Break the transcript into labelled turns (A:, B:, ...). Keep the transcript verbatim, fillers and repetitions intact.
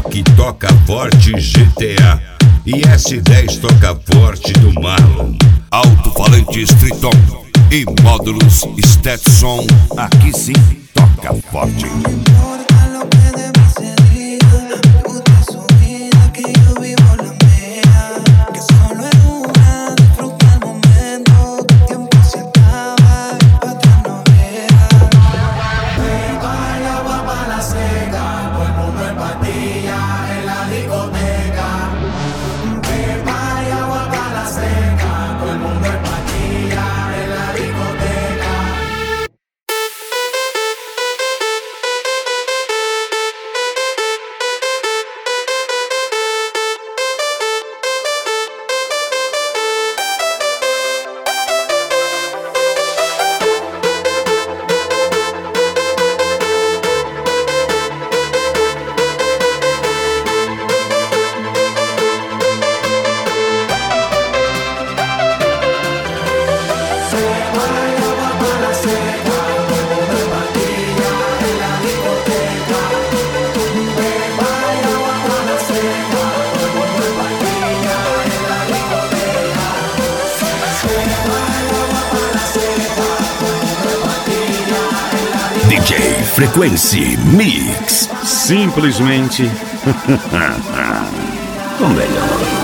A: Mac toca forte G T A e S dez toca forte do Marlon. Alto-falante Triton e módulos Stetson, aqui sim toca forte.
B: D J Frequency Mix.
C: Simplesmente o melhor.